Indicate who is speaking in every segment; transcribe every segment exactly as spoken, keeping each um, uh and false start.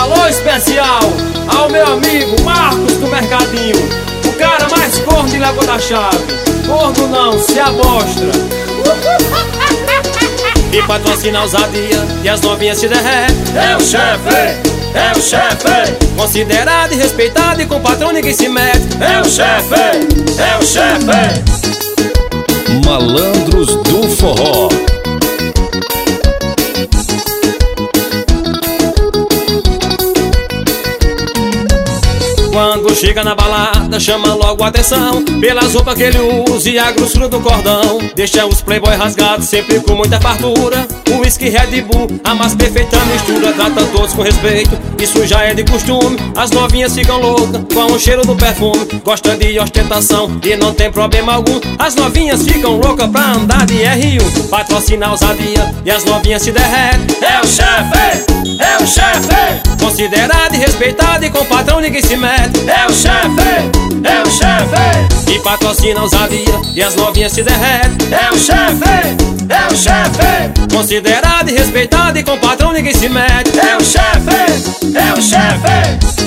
Speaker 1: alô especial ao meu amigo Marcos do Mercadinho, o cara mais corno de Lagoa da Chave. Corno não, se amostra. E patrocina a ousadia e as novinhas se derretem.
Speaker 2: É o chefe, é o chefe,
Speaker 1: considerado e respeitado e com patrão ninguém se mete.
Speaker 2: é o chefe, é o chefe.
Speaker 3: Malandros do Forró.
Speaker 1: Quando chega na balada, chama logo a atenção pelas roupas que ele usa e a grossura do cordão. Deixa os playboy rasgados sempre com muita fartura. O whisky Red Bull, a mais perfeita mistura. Trata todos com respeito, isso já é de costume. As novinhas ficam loucas com o cheiro do perfume. Gosta de ostentação e não tem problema algum. As novinhas ficam loucas pra andar de R um. Patrocina a ousadia e as novinhas se derretem.
Speaker 2: É o chefe, é o chefe,
Speaker 1: considerado e respeitado e com patrão ninguém se mete.
Speaker 2: é o chefe, é o chefe,
Speaker 1: E patrocina a ousadia e as novinhas se derretem.
Speaker 2: é o chefe, é o chefe,
Speaker 1: Considerado e respeitado e com patrão ninguém se mete.
Speaker 2: é o chefe, é o chefe.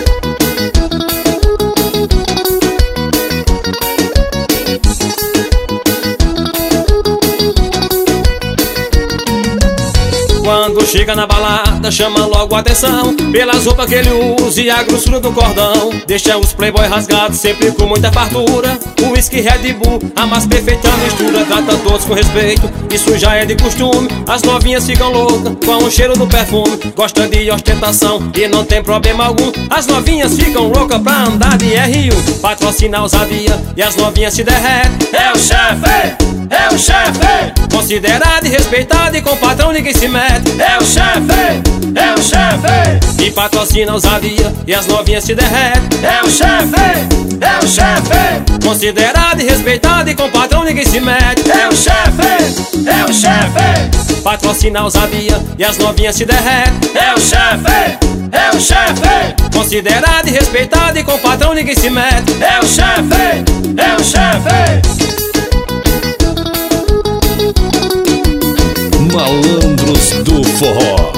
Speaker 1: Quando chega na balada, chama logo a atenção pelas roupas que ele usa e a grossura do cordão. Deixa os playboy rasgados sempre com muita fartura. O whisky Red Bull, a mais perfeita mistura. Trata todos com respeito, isso já é de costume. As novinhas ficam loucas com o cheiro do perfume. Gosta de ostentação e não tem problema algum. As novinhas ficam loucas pra andar de R um. Patrocina a ousadia e as novinhas se derretem.
Speaker 2: É o chefe, é o chefe,
Speaker 1: Considerado e respeitado e com patrão ninguém se mete.
Speaker 2: é o chefe, é o chefe,
Speaker 1: E patrocina a ousadia e as novinhas se derretem.
Speaker 2: é o chefe, é o chefe,
Speaker 1: Considerado e respeitado e com patrão ninguém se mete.
Speaker 2: é o chefe, é o chefe,
Speaker 1: Patrocina a ousadia e as novinhas se derretem.
Speaker 2: é o chefe, é o chefe,
Speaker 1: Considerado e respeitado e com patrão ninguém se mete.
Speaker 2: é o chefe, é o chefe.
Speaker 3: Malandros do Forró.